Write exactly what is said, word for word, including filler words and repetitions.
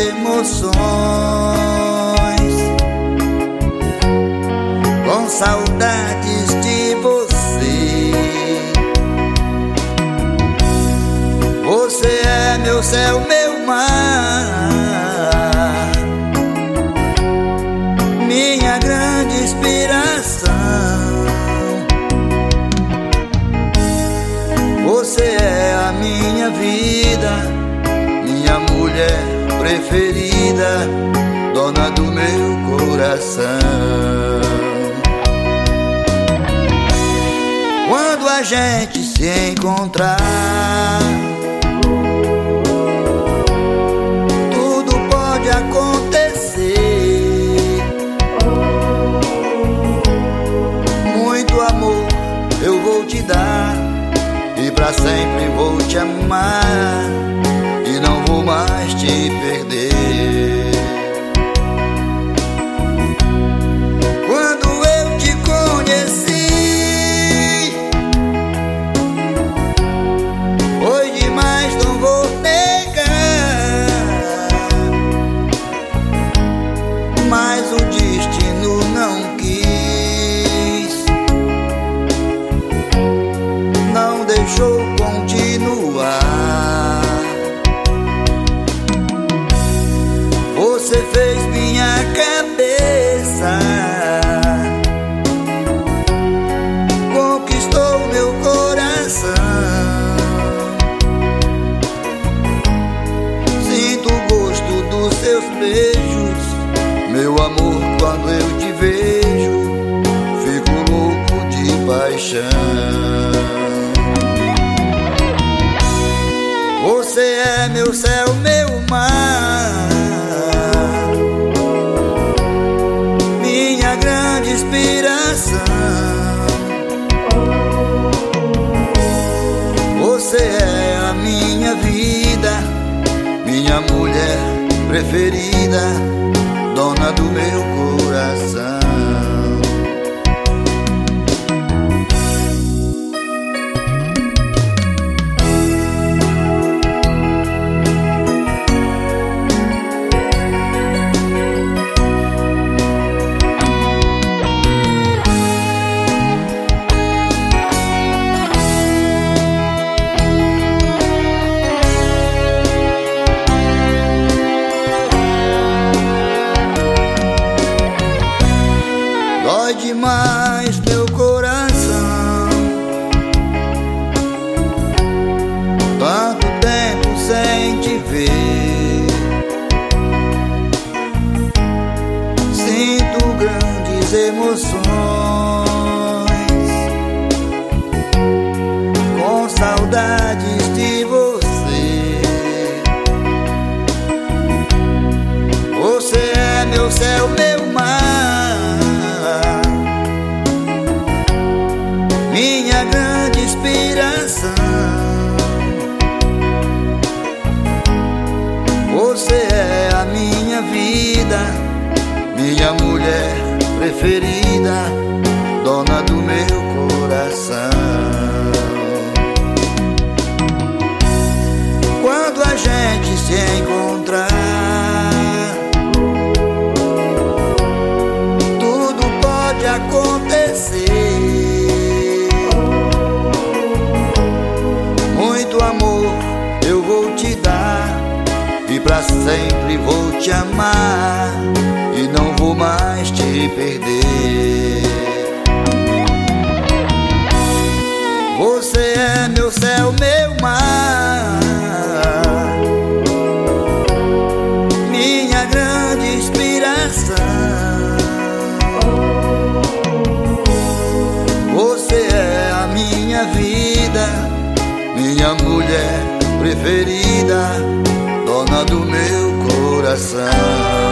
emoções, com saudades de você. Você é meu céu, meu mar, minha grande inspiração. Você é a minha vida, minha mulher preferida, dona do meu coração. Quando a gente se encontrar, tudo pode acontecer. Muito amor eu vou te dar, e pra sempre vou te amar, e não vou mais te perder. Quando eu te conheci, foi demais, não vou negar, mas o destino não quis, não deixou continuar. Você fez minha cabeça, conquistou meu coração. Sinto o gosto dos seus beijos, meu amor, quando eu te vejo, fico louco de paixão. Você é meu céu, meu mar, minha grande inspiração. Você é a minha vida, minha mulher preferida, dona do meu coração. Dói demais meu coração, tanto tempo sem te ver. Sinto grandes emoções, com saudades de você. Você é meu céu, meu mar, minha grande inspiração. Você é a minha vida, minha mulher preferida, dona do meu coração. Quando a gente se encontrar, tudo pode acontecer. Muito amor eu vou te dar, e pra sempre vou te amar, e não vou mais te perder. Você é meu céu, meu mar, minha grande inspiração. Você é a minha vida, minha mulher preferida, dona do meu coração.